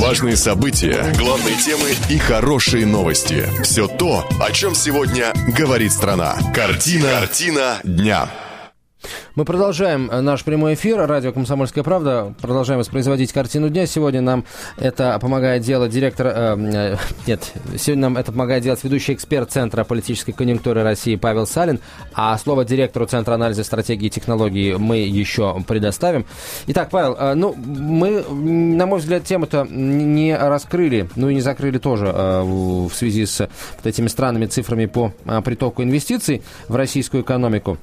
Важные события, главные темы и хорошие новости. Все то, о чем сегодня говорит страна. Картина дня. Мы продолжаем наш прямой эфир. Радио «Комсомольская правда». Продолжаем воспроизводить картину дня. Сегодня нам это помогает делать сегодня нам это помогает делать ведущий эксперт Центра политической конъюнктуры России Павел Салин. А слово директору Центра анализа стратегии и технологий мы еще предоставим. Итак, Павел, мы, на мой взгляд, тему-то не раскрыли, и не закрыли тоже в связи с вот этими странными цифрами по притоку инвестиций в российскую экономику.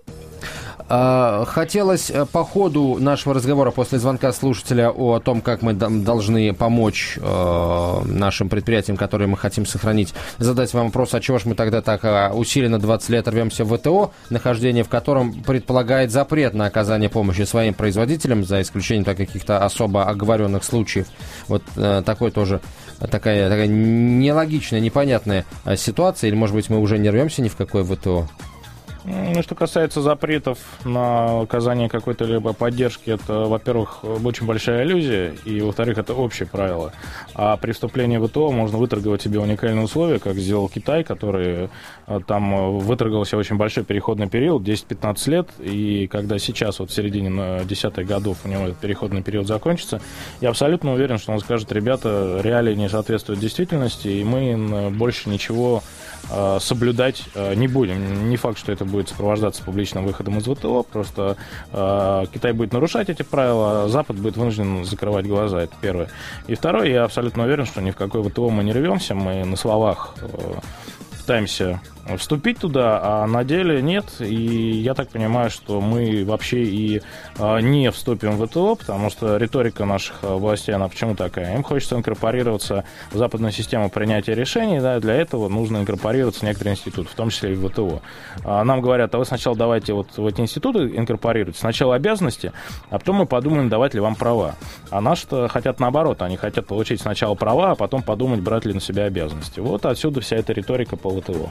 Хотелось по ходу нашего разговора после звонка слушателя о том, как мы должны помочь нашим предприятиям, которые мы хотим сохранить, задать вам вопрос, а чего же мы тогда так усиленно 20 лет рвемся в ВТО, нахождение в котором предполагает запрет на оказание помощи своим производителям, за исключением каких-то особо оговоренных случаев. Вот такая нелогичная, непонятная ситуация, или, может быть, мы уже не рвемся ни в какое ВТО? Что касается запретов на оказание какой-то либо поддержки, это, во-первых, очень большая иллюзия, и, во-вторых, это общее правило. А при вступлении в ВТО можно выторговать себе уникальные условия, как сделал Китай, который там выторговал себе очень большой переходный период, 10-15 лет, и когда сейчас, в середине 10-х годов у него этот переходный период закончится, я абсолютно уверен, что он скажет: ребята, реалии не соответствуют действительности, и мы больше ничего соблюдать не будем. Не факт, что это будет сопровождаться публичным выходом из ВТО, просто Китай будет нарушать эти правила, а Запад будет вынужден закрывать глаза, это первое. И второе, я абсолютно уверен, что ни в какой ВТО мы не рвемся, мы на словах пытаемся вступить туда, а на деле нет. И я так понимаю, что мы вообще и не вступим в ВТО, потому что риторика наших властей, она почему такая? Им хочется инкорпорироваться в западную систему принятия решений, да, для этого нужно инкорпорироваться в некоторые институты, в том числе и в ВТО. Нам говорят: а вы сначала давайте в эти институты инкорпорируйте, сначала обязанности, а потом мы подумаем, давать ли вам права. А наши-то хотят наоборот, они хотят получить сначала права, а потом подумать, брать ли на себя обязанности. Вот отсюда вся эта риторика по ВТО.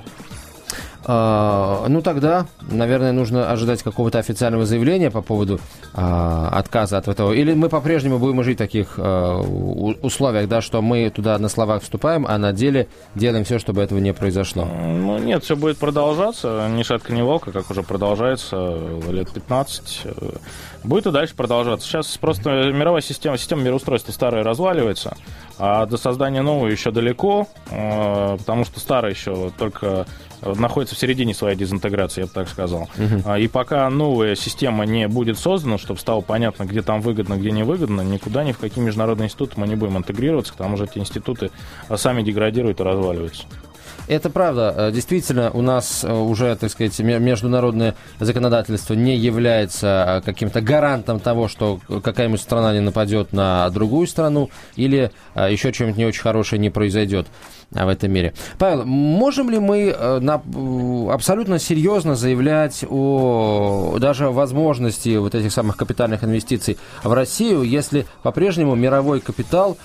Тогда, наверное, нужно ожидать какого-то официального заявления по поводу отказа от ВТО. Или мы по-прежнему будем жить в таких условиях, да, что мы туда на словах вступаем, а на деле делаем все, чтобы этого не произошло? Нет, все будет продолжаться. Ни шатка, ни волка, как уже продолжается лет 15. Будет и дальше продолжаться. Сейчас просто мировая система мироустройства старая разваливается, а до создания новой еще далеко, потому что старая еще только находится в середине своей дезинтеграции, я бы так сказал. И пока новая система не будет создана, чтобы стало понятно, где там выгодно, где невыгодно, никуда, ни в какие международные институты мы не будем интегрироваться, к тому же эти институты сами деградируют и разваливаются. Это правда. Действительно, у нас уже, так сказать, международное законодательство не является каким-то гарантом того, что какая-нибудь страна не нападет на другую страну или еще что-нибудь не очень хорошее не произойдет в этом мире. Павел, можем ли мы абсолютно серьезно заявлять о даже возможности вот этих самых капитальных инвестиций в Россию, если по-прежнему мировой капитал,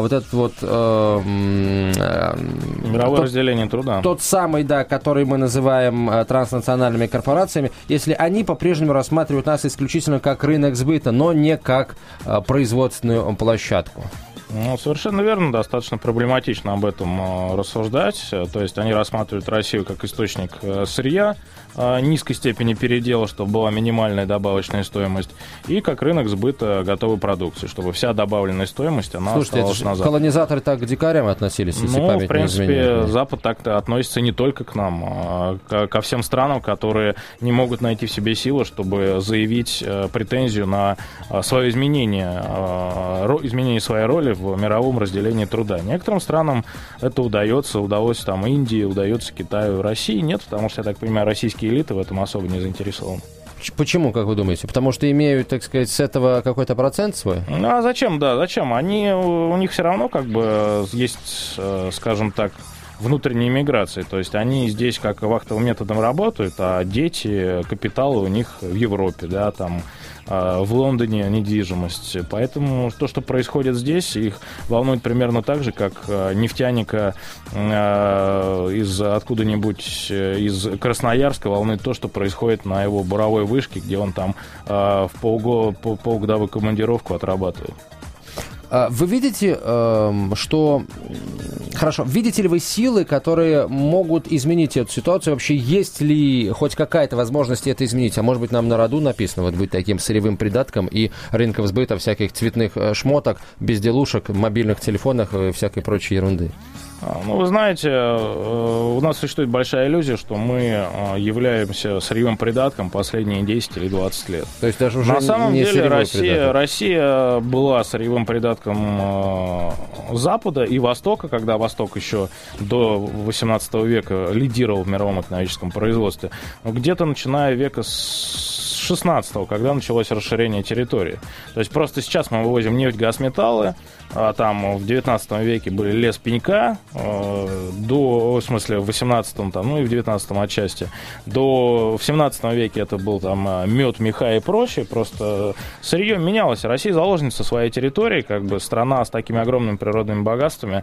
мировое разделение труда, тот самый, да, который мы называем транснациональными корпорациями, если они по-прежнему рассматривают нас исключительно как рынок сбыта, но не как производственную площадку? Совершенно верно, достаточно проблематично об этом рассуждать. То есть они рассматривают Россию как источник сырья низкой степени передела, чтобы была минимальная добавочная стоимость, и как рынок сбыта готовой продукции, чтобы вся добавленная стоимость, она оставалась на Западе. Колонизаторы так к дикарям относились, если память в принципе, не изменяет. Запад так-то относится не только к нам, а ко всем странам, которые не могут найти в себе силы, чтобы заявить претензию на свое изменение своей роли в мировом разделении труда. Некоторым странам это удалось там Индии, удается Китаю, России нет, потому что, я так понимаю, российские элиты в этом особо не заинтересованы. Почему, как вы думаете? Потому что имеют, так сказать, с этого какой-то процент свой? А зачем, да, зачем? У них все равно есть, скажем так, внутренней миграции. То есть они здесь как вахтовым методом работают, а дети, капиталы у них в Европе, да, там в Лондоне недвижимость. Поэтому то, что происходит здесь, их волнует примерно так же, как нефтяника откуда-нибудь из Красноярска волнует то, что происходит на его буровой вышке, где он там в полугодовую командировку отрабатывает. Вы видите, что... Хорошо, видите ли вы силы, которые могут изменить эту ситуацию? Вообще, есть ли хоть какая-то возможность это изменить? А может быть, нам на роду написано вот быть таким сырьевым придатком и рынков сбыта всяких цветных шмоток, безделушек, мобильных телефонов и всякой прочей ерунды? Ну, вы знаете, у нас существует большая иллюзия, что мы являемся сырьевым придатком последние 10 или 20 лет. То есть даже уже на самом не деле Россия была сырьевым придатком Запада и Востока, когда Восток еще до 18 века лидировал в мировом экономическом производстве. Но где-то начиная века с 16-го, когда началось расширение территории. То есть просто сейчас мы вывозим нефть, газ, металлы. Там в 19 веке были лес пенька, в 18-м, там, ну и в 19-м отчасти. В 17 веке это был там мед, меха и прочее. Просто сырье менялось. Россия заложница своей территории, как бы страна с такими огромными природными богатствами.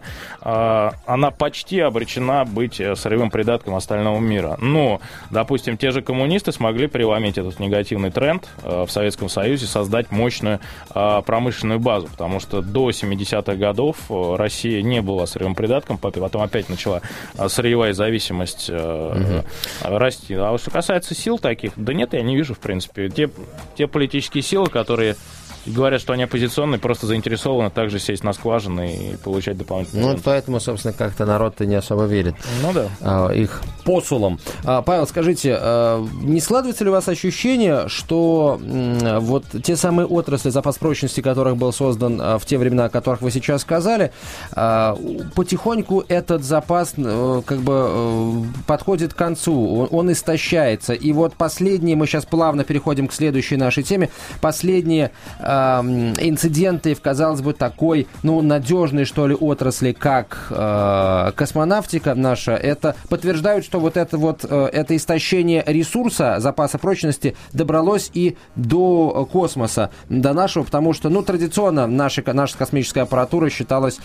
Она почти обречена быть сырьевым придатком остального мира. Но, допустим, те же коммунисты смогли переломить этот негативный тренд в Советском Союзе, создать мощную промышленную базу, потому что до 70-х годов Россия не была сырьевым придатком, потом опять начала сырьевая зависимость расти. А что касается сил таких, да нет, я не вижу, в принципе. Те политические силы, которые говорят, что они оппозиционные, просто заинтересованы также сесть на скважины и получать дополнительные. Ну, вот поэтому, собственно, как-то народ-то не особо верит. Ну да. Их посулам. Павел, скажите, не складывается ли у вас ощущение, что вот те самые отрасли, запас прочности которых был создан в те времена, о которых вы сейчас сказали, потихоньку этот запас как бы подходит к концу, он истощается. И вот последние, мы сейчас плавно переходим к следующей нашей теме, последние инциденты в, казалось бы, такой, ну, надежной, что ли, отрасли, как космонавтика наша, это подтверждают, что вот это истощение ресурса, запаса прочности добралось и до космоса, до нашего, потому что, ну, традиционно наша космическая аппаратура считалась,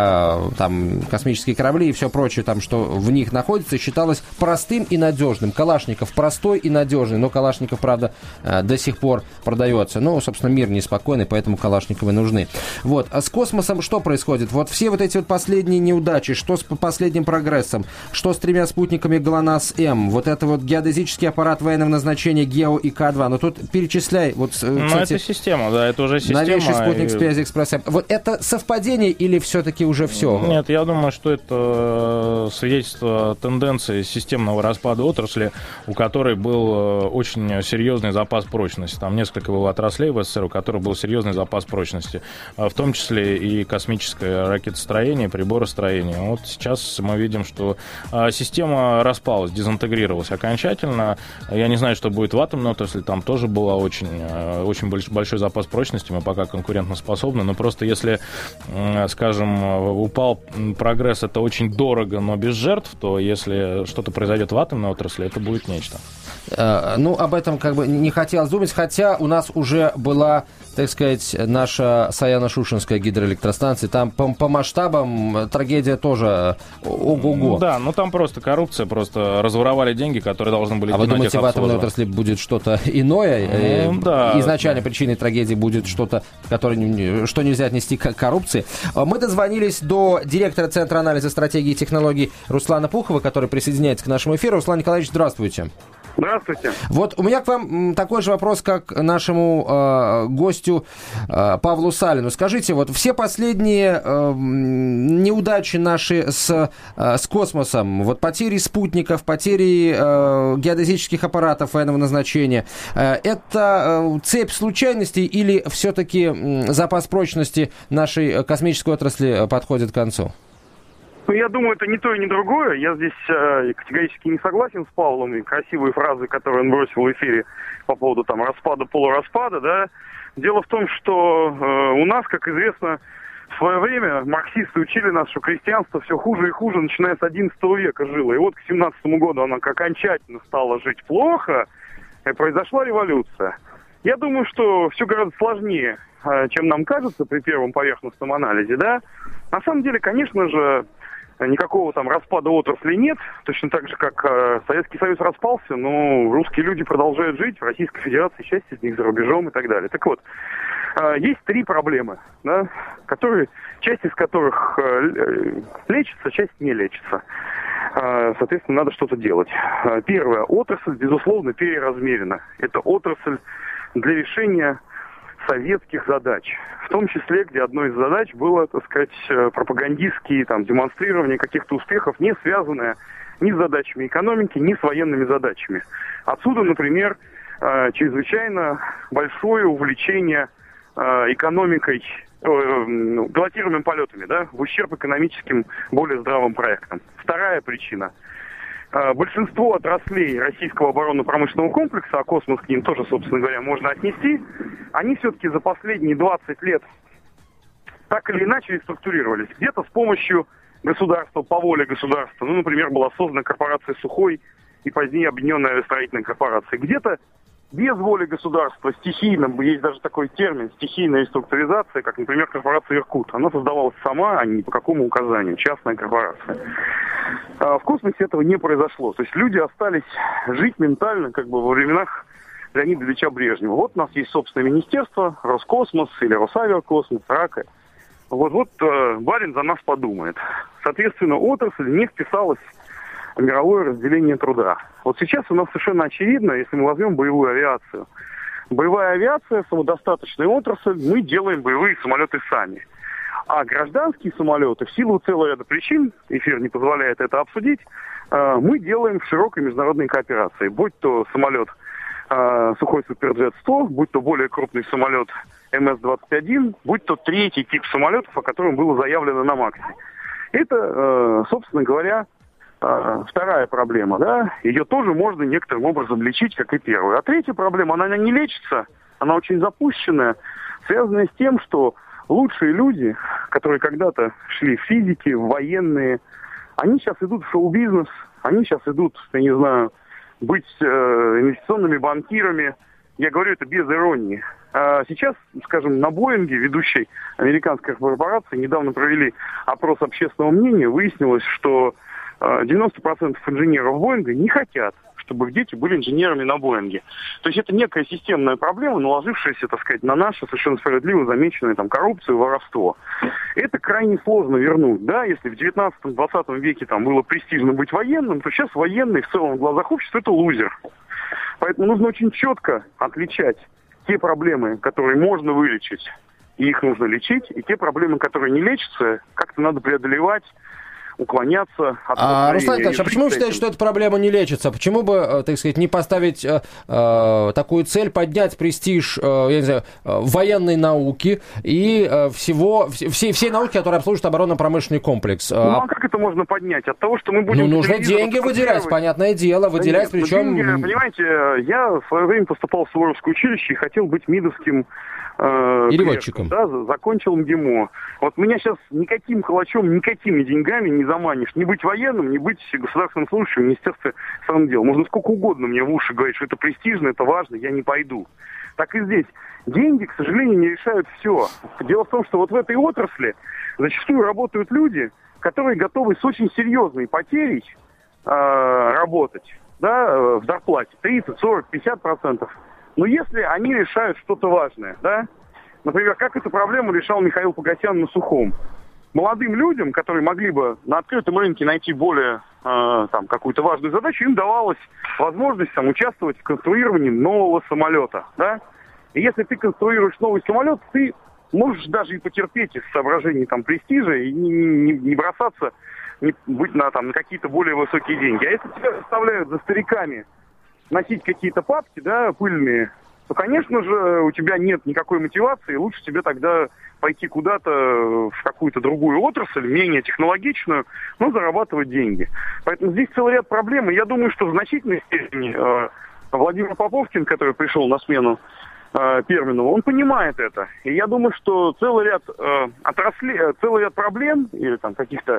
там, космические корабли и все прочее, там, что в них находится, считалось простым и надежным. Калашников простой и надежный, но Калашников, правда, до сих пор продается. Ну, собственно, мир неспокойный, поэтому Калашниковы нужны. Вот. А с космосом что происходит? Вот все вот эти вот последние неудачи, что с последним прогрессом, что с 3 спутниками ГЛОНАСС-М, вот это вот геодезический аппарат военного назначения ГЕО и К-2. Ну, тут перечисляй. Вот, кстати, это система, да, это уже система. Новейший спутник SpaceX. Вот это совпадение или все-таки уже все? Нет, я думаю, что это свидетельство тенденции системного распада отрасли, у которой был очень серьезный запас прочности. Там несколько было отраслей в СССР, у которых был серьезный запас прочности, в том числе и космическое ракетостроение, приборостроение. Вот сейчас мы видим, что система распалась, дезинтегрировалась окончательно. Я не знаю, что будет в атомной отрасли, там тоже был очень большой запас прочности, мы пока конкурентоспособны, но просто если, скажем, упал прогресс, это очень дорого, но без жертв, то если что-то произойдет в атомной отрасли, это будет нечто. Ну, об этом как бы не хотелось думать, хотя у нас уже была, так сказать, наша Саяно-Шушенская гидроэлектростанция. Там по масштабам трагедия тоже ого-го. Да, но там просто коррупция, просто разворовали деньги, которые должны были... А вы думаете, в атомной отрасли будет что-то иное? Да. Изначально причиной трагедии будет что-то, что нельзя отнести к коррупции. Мы дозвонились до директора Центра анализа стратегии и технологий Руслана Пухова, который присоединяется к нашему эфиру. Руслан Николаевич, здравствуйте. Здравствуйте. Вот у меня к вам такой же вопрос, как нашему гостю Павлу Салину. Скажите, вот все последние неудачи наши с космосом, вот потери спутников, потери геодезических аппаратов военного назначения, это цепь случайностей или все-таки запас прочности нашей космической отрасли подходит к концу? Ну, я думаю, это ни то и ни другое. Я здесь категорически не согласен с Павлом. И красивые фразы, которые он бросил в эфире по поводу там распада, полураспада, да. Дело в том, что у нас, как известно, в свое время марксисты учили нас, что крестьянство все хуже и хуже, начиная с XI века жило. И вот к 17 году оно окончательно стало жить плохо, и произошла революция. Я думаю, что все гораздо сложнее, чем нам кажется при первом поверхностном анализе, да. На самом деле, конечно же, никакого там распада отрасли нет, точно так же, как Советский Союз распался, но русские люди продолжают жить в Российской Федерации, часть из них за рубежом и так далее. Так вот, есть 3 проблемы, да, часть из которых лечится, часть не лечится. Соответственно, надо что-то делать. Первая отрасль, безусловно, переразмерена. Это отрасль для решения советских задач, в том числе, где одной из задач было, так сказать, пропагандистские демонстрирование каких-то успехов, не связанное ни с задачами экономики, ни с военными задачами. Отсюда, например, чрезвычайно большое увлечение экономикой, пилотируемыми полетами, да, в ущерб экономическим более здравым проектам. Вторая причина. Большинство отраслей российского оборонно-промышленного комплекса, а космос к ним тоже, собственно говоря, можно отнести, они все-таки за последние 20 лет так или иначе реструктурировались. Где-то с помощью государства, по воле государства. Например, была создана корпорация «Сухой» и позднее Объединенная авиастроительная корпорация. Где-то без воли государства, стихийно, есть даже такой термин, стихийная реструктуризация, как, например, корпорация «Иркут». Она создавалась сама, а не по какому указанию, частная корпорация. В космосе этого не произошло. То есть люди остались жить ментально, во временах Леонида Ильича Брежнева. Вот у нас есть собственное министерство, Роскосмос или Росавиакосмос, РАКО. Вот барин за нас подумает. Соответственно, отрасль не вписалась в мировое разделение труда. Вот сейчас у нас совершенно очевидно, если мы возьмем боевую авиацию. Боевая авиация, самодостаточная отрасль, мы делаем боевые самолеты сами. А гражданские самолеты, в силу целого ряда причин, эфир не позволяет это обсудить, мы делаем в широкой международной кооперации. Будь то самолет Сухой Суперджет-100, будь то более крупный самолет МС-21, будь то третий тип самолетов, о котором было заявлено на МАКСе. Это, собственно говоря, вторая проблема, да, ее тоже можно некоторым образом лечить, как и первую. А третья проблема, она не лечится, она очень запущенная, связанная с тем, что лучшие люди, которые когда-то шли в физики, в военные, они сейчас идут в шоу-бизнес, они сейчас идут, я не знаю, быть инвестиционными банкирами. Я говорю это без иронии. Сейчас, скажем, на Боинге, ведущей американской корпорации, недавно провели опрос общественного мнения, выяснилось, что 90% инженеров Боинга не хотят, чтобы их дети были инженерами на Боинге. То есть это некая системная проблема, наложившаяся, так сказать, на наше совершенно справедливо замеченную коррупцию, воровство. Это крайне сложно вернуть, да, если в 19-20 веке было престижно быть военным, то сейчас военный в целом в глазах общества это лузер. Поэтому нужно очень четко отличать те проблемы, которые можно вылечить, и их нужно лечить, и те проблемы, которые не лечатся, как-то надо преодолевать, уклоняться от... Руслан Николаевич, а почему вы считаете, что эта проблема не лечится? Почему бы, так сказать, не поставить такую цель, поднять престиж, я не знаю, военной науки и всей науки, которые обслуживают оборонно-промышленный комплекс? А как это можно поднять? От того, что мы будем... нужно деньги выделять, понятное дело, выделять, причем... Деньги, понимаете, я в свое время поступал в Суворовское училище и хотел быть МИДовским переводчиком. Да, закончил МГИМО. Вот меня сейчас никаким калачом, никакими деньгами не заманишь. Не быть военным, не быть государственным служащим в Министерстве иностранных дел. Можно сколько угодно мне в уши говорить, что это престижно, это важно, я не пойду. Так и здесь. Деньги, к сожалению, не решают все. Дело в том, что вот в этой отрасли зачастую работают люди, которые готовы с очень серьезной потерей работать, да, в зарплате 30, 40, 50%. Но если они решают что-то важное, да, например, как эту проблему решал Михаил Погосян на Сухом. Молодым людям, которые могли бы на открытом рынке найти более какую-то важную задачу, им давалась возможность участвовать в конструировании нового самолета, да. И если ты конструируешь новый самолет, ты можешь даже и потерпеть из соображений престижа и не бросаться, не быть на какие-то более высокие деньги. А если тебя заставляют за стариками носить какие-то папки, да, пыльные, то, конечно же, у тебя нет никакой мотивации, лучше тебе тогда пойти куда-то в какую-то другую отрасль, менее технологичную, но зарабатывать деньги. Поэтому здесь целый ряд проблем, и я думаю, что в значительной степени Владимир Поповкин, который пришел на смену Перминову, он понимает это. И я думаю, что целый ряд отраслей, целый ряд проблем или каких-то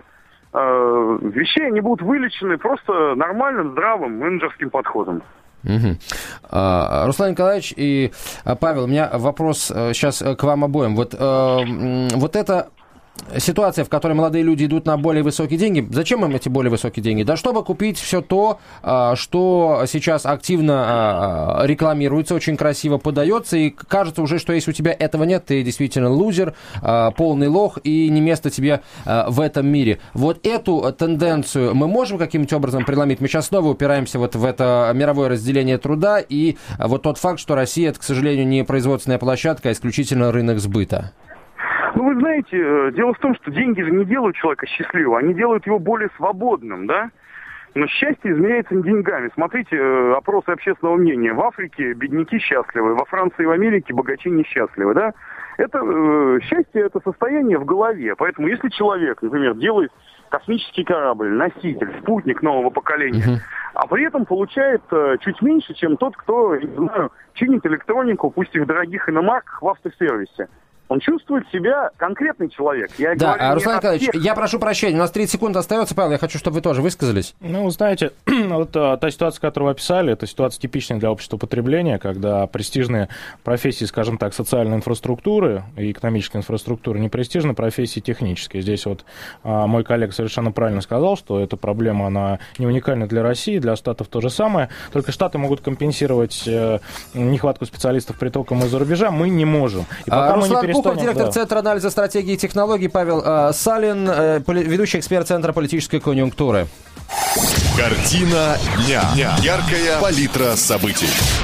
вещей, они будут вылечены просто нормальным, здравым менеджерским подходом. Угу. Руслан Николаевич и Павел, у меня вопрос сейчас к вам обоим. Вот это ситуация, в которой молодые люди идут на более высокие деньги. Зачем им эти более высокие деньги? Да чтобы купить все то, что сейчас активно рекламируется, очень красиво подается, и кажется уже, что если у тебя этого нет, ты действительно лузер, полный лох, и не место тебе в этом мире. Вот эту тенденцию мы можем каким-нибудь образом преломить? Мы сейчас снова упираемся вот в это мировое разделение труда, и вот тот факт, что Россия, это, к сожалению, не производственная площадка, а исключительно рынок сбыта. Ну, вы знаете, дело в том, что деньги же не делают человека счастливым, они делают его более свободным, да? Но счастье измеряется не деньгами. Смотрите, опросы общественного мнения. В Африке бедняки счастливы, во Франции и в Америке богачи несчастливы, да? Это счастье, это состояние в голове. Поэтому если человек, например, делает космический корабль, носитель, спутник нового поколения, а при этом получает чуть меньше, чем тот, кто, не знаю, чинит электронику, пусть и в дорогих иномарках, в автосервисе. Он чувствует себя конкретный человек. Да, Руслан Николаевич, я прошу прощения, у нас 30 секунд остается, Павел, я хочу, чтобы вы тоже высказались. Ну, знаете, вот та ситуация, которую вы описали, это ситуация типичная для общества потребления, когда престижные профессии, скажем так, социальной инфраструктуры и экономической инфраструктуры, не престижные профессии технические. Здесь вот мой коллега совершенно правильно сказал, что эта проблема, она не уникальна для России, для Штатов то же самое, только Штаты могут компенсировать нехватку специалистов притоком из-за рубежа, мы не можем. И пока мы не Пухов, директор Центра анализа стратегии и технологий, Павел Салин, ведущий эксперт Центра политической конъюнктуры. Картина дня. Яркая палитра событий.